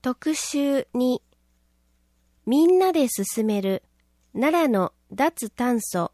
特集2、みんなで進める奈良の脱炭素。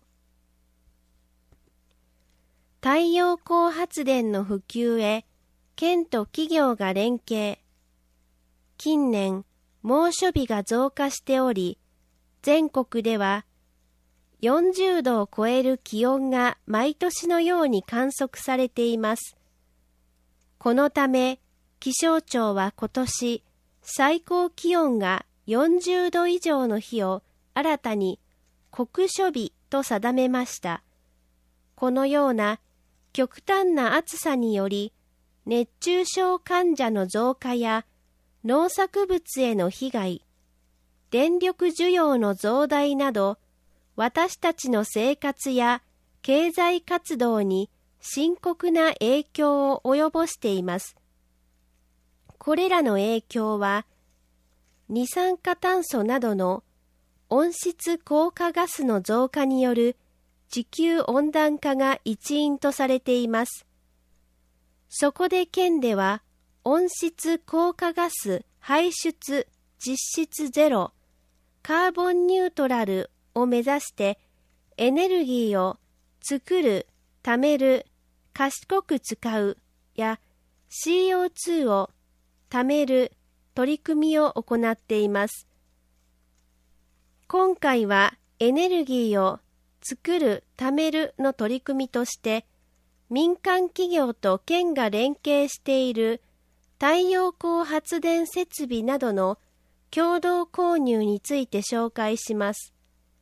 太陽光発電の普及へ県と企業が連携。近年猛暑日が増加しており、全国では40度を超える気温が毎年のように観測されています。このため気象庁は今年最高気温が40度以上の日を新たに酷暑日と定めました。このような極端な暑さにより熱中症患者の増加や農作物への被害、電力需要の増大など私たちの生活や経済活動に深刻な影響を及ぼしています。これらの影響は二酸化炭素などの温室効果ガスの増加による地球温暖化が一因とされています。そこで県では温室効果ガス排出実質ゼロ、カーボンニュートラルを目指してエネルギーを作る、貯める、賢く使うや CO2 を貯める取り組みを行っています。今回はエネルギーを作る、貯めるの取り組みとして民間企業と県が連携している太陽光発電設備などの共同購入について紹介します。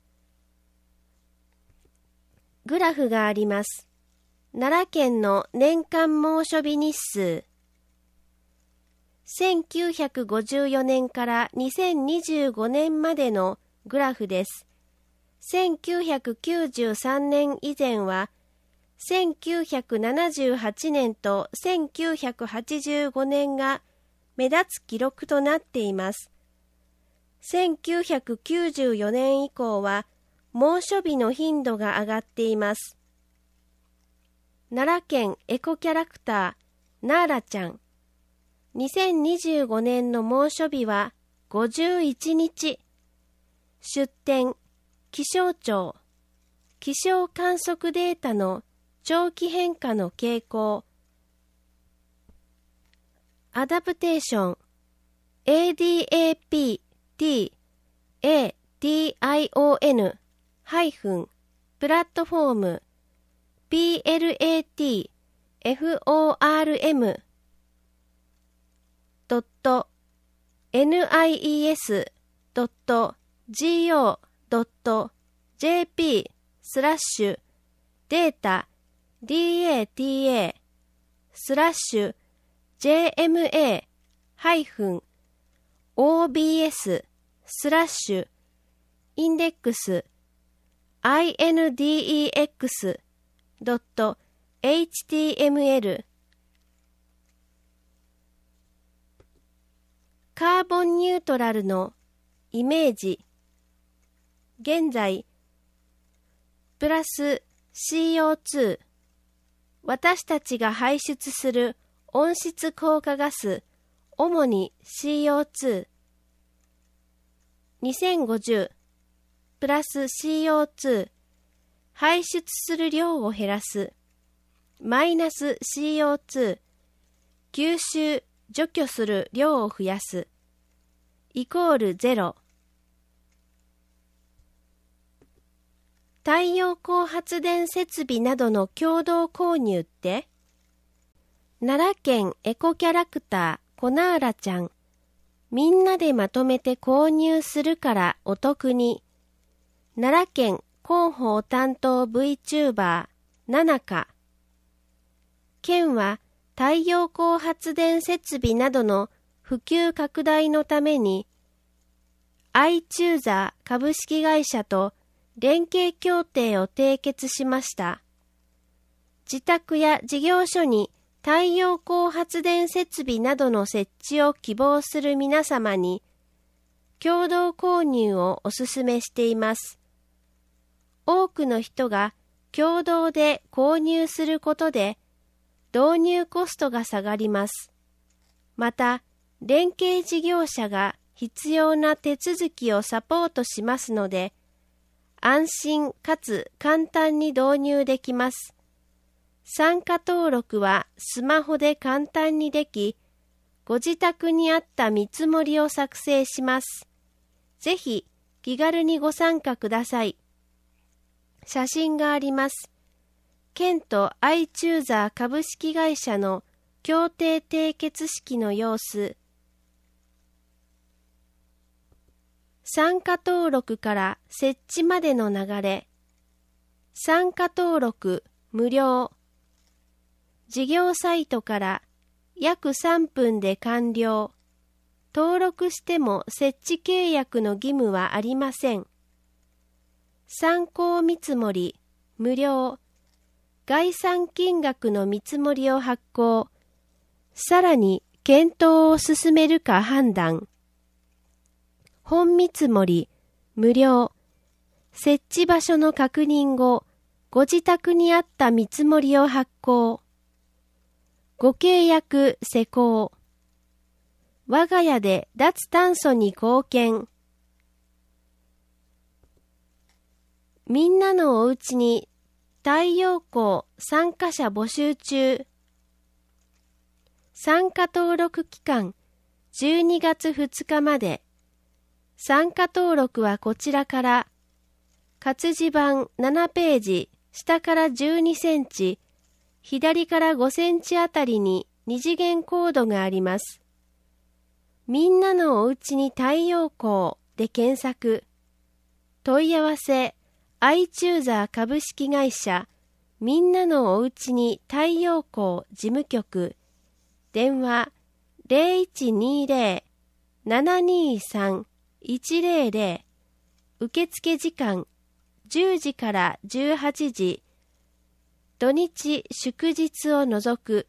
グラフがあります。奈良県の年間猛暑日日数。1954年から2025年までのグラフです。1993年以前は1978年と1985年が目立つ記録となっています。1994年以降は猛暑日の頻度が上がっています。奈良県エコキャラクターナーラちゃん。2025年の猛暑日は51日。出典、気象庁、気象観測データの長期変化の傾向。アダプテーション、ADAPTATION-プラットフォーム、PLATFORM.PATION-DATA/index/JP/index-index.index.html カーボンニュートラルのイメージ。現在、プラス CO2、私たちが排出する温室効果ガス、主に CO2。2050、プラス CO2、排出する量を減らす、マイナス CO2、吸収、除去する量を増やす、イコールゼロ。太陽光発電設備などの共同購入って、奈良県エコキャラクターコナーラちゃん、みんなでまとめて購入するからお得に、奈良県広報担当 VTuber ナナカ。県は太陽光発電設備などの普及拡大のために、iChooser 株式会社と連携協定を締結しました。自宅や事業所に太陽光発電設備などの設置を希望する皆様に、共同購入をお勧めしています。多くの人が共同で購入することで、導入コストが下がります。また、 連携事業者が必要な手続きをサポートしますので、安心かつ簡単に導入できます。参加登録はスマホで簡単にでき、ご自宅にあった見積もりを作成します。ぜひ気軽にご参加ください。写真があります。県とアイチューザー株式会社の協定締結式の様子。参加登録から設置までの流れ。参加登録無料。事業サイトから約3分で完了。登録しても設置契約の義務はありません。参考見積もり無料。概算金額の見積もりを発行。さらに検討を進めるか判断。本見積もり無料。設置場所の確認後、ご自宅にあった見積もりを発行。ご契約施行。我が家で脱炭素に貢献。みんなのおうちに太陽光参加者募集中。参加登録期間12月2日まで。参加登録はこちらから。活字版7ページ、下から12センチ、左から5センチあたりに2次元コードがあります。みんなのおうちに太陽光で検索。問い合わせ、アイチューザー株式会社、みんなのおうちに太陽光事務局。電話 0120-723-100。受付時間10時から18時。土日祝日を除く。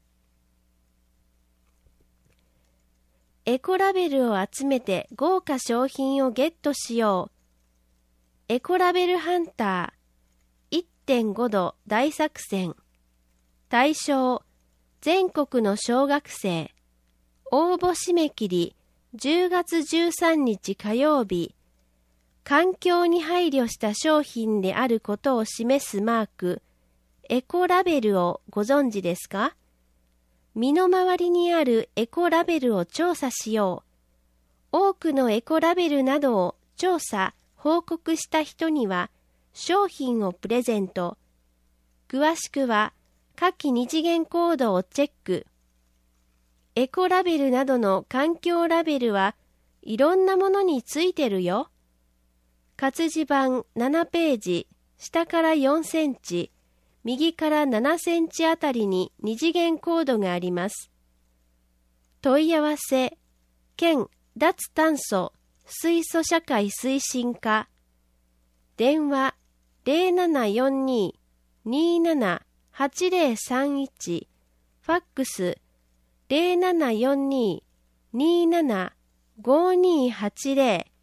エコラベルを集めて豪華商品をゲットしよう。エコラベルハンター 1.5 度大作戦。対象全国の小学生。応募締め切り10月13日火曜日。環境に配慮した商品であることを示すマーク、エコラベルをご存知ですか？身の回りにあるエコラベルを調査しよう。多くのエコラベルなどを調査、報告した人には商品をプレゼント。詳しくは下記2次元コードをチェック。エコラベルなどの環境ラベルはいろんなものについてるよ。活字版7ページ、下から4センチ、右から7センチあたりに2次元コードがあります。問い合わせ、県脱炭素水素社会推進課。電話0742-278031。ファックス0742-275280。